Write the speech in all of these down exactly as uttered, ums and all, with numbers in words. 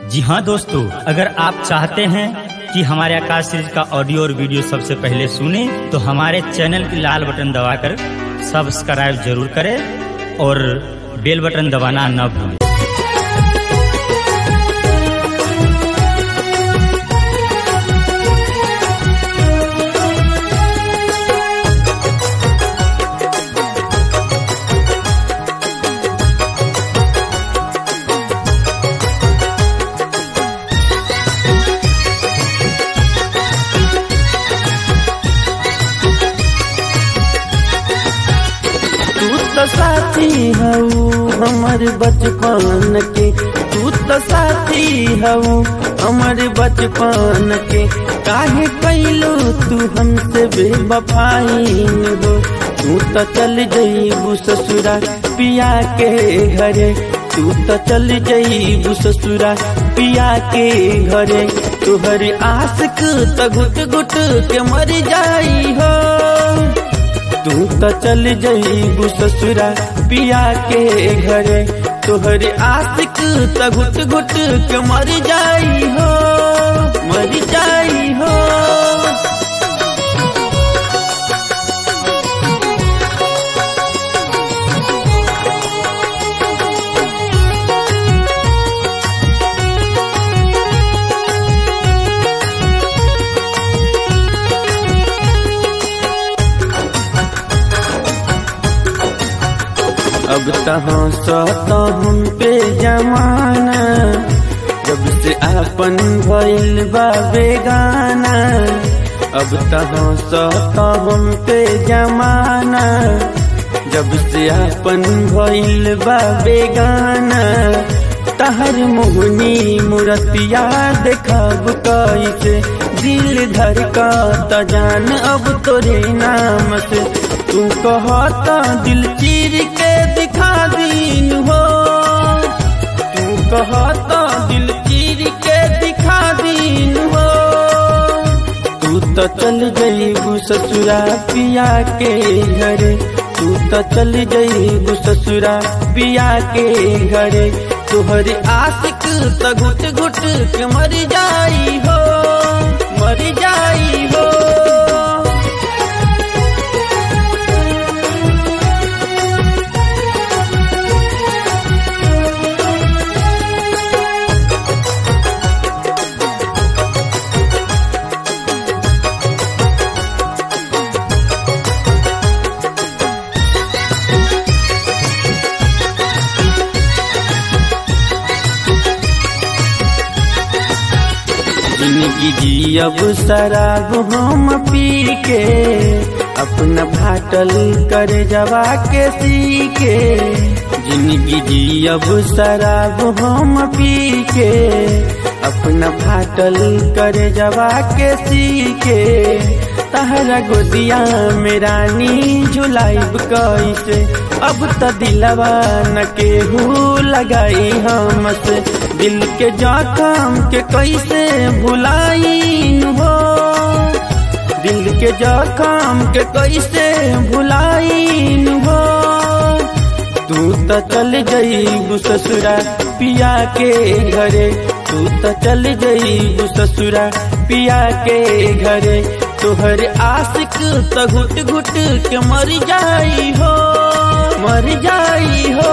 जी हाँ दोस्तों, अगर आप चाहते हैं कि हमारे आकाश सीरीज का ऑडियो और वीडियो सबसे पहले सुने तो हमारे चैनल की लाल बटन दबाकर सब्सक्राइब जरूर करें और बेल बटन दबाना न भूलें। साथी हऊ हमर बचपन के, तू तो साथी हऊ हमर बचपन के, काहे कैलू तू हमसे बेवफाइन हो। तू तो चल जईबू ससुरा पिया के घरे, तू तो चल जईबू ससुरा पिया के घरे। तुहरी आशिक तो घुट घुट के मर जाई हो। तू तो चल जईबू ससुरा पिया के घरे, तोहरे आशिक तो घुट घुट के मर जाई हो, मर जाई हो। अब तहाँ सता हम पे जमाना, जब से आपन भइल बा बेगाना। अब तहाँ सता हम पे जमाना, जब से आपन भइल बा बेगाना। तहर मोहनी मूर्तिया देखब कैसे, दिल धड़का त जान अब तोरे नाम से। तू कहता दिल चीर के दिखा दीन हो, तू कहता दिल चीर के दिखा दीन हो। तू तो चल जईबू ससुरा पिया के घरे, तू तो चल जईबू ससुरा पिया के घरे। तुहरे आशिक तो घुट घुट के मर जाई हो, मर जाई हो। जिंदगी जी अब शराब हम पी के, अपना फाटल कर जवा के सी के। जिंदगी जी अब शराब हम पी के, अपना फाटल कर जवा के सी के। तहरा गोदिया में रानी झुलाइब कैसे, अब तो दिलवा न केहू लगाई हमसे। दिल के जख्म के कैसे भुलाइन हो, दिल के जख्म के कैसे भुलाइन हो। तू तो चल जईबू ससुरा पिया के घरे, तू तो चल जईबू ससुरा पिया के घरे। तुहरे आशिक तो घुट घुट के मर जाई हो, मर जाई हो।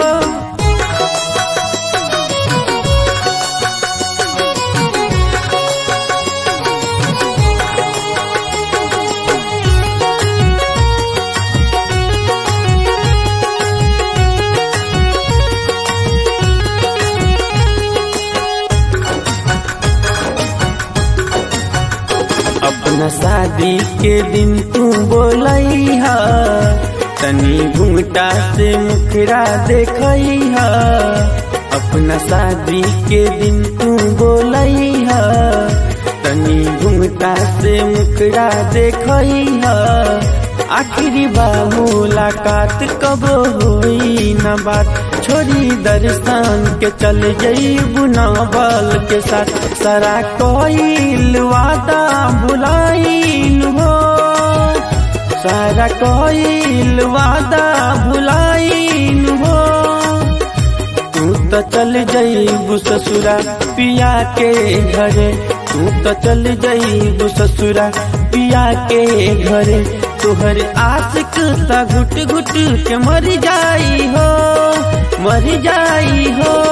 अपना शादी के दिन तू बोलैहा, तनी घूंघटा से मुखरा देखैहा। अपना शादी के दिन तू बोलैहा, तनी घूंघटा से मुखरा देखैहा। आखिरी बा मुलाकात कब होई न बात, छोरी दर्शन के चल जईबू नावल के साथ। सारा कोइल वादा भुलाइन हो, सारा कोइल वादा भुलाइन हो। तू तो चल जाइबू ससुरा पिया के घरे, तू तो चल जाइबू ससुरा पिया के घरे। तोहर आशिक ता घुट घुट के मर जाई हो, मर जाई हो।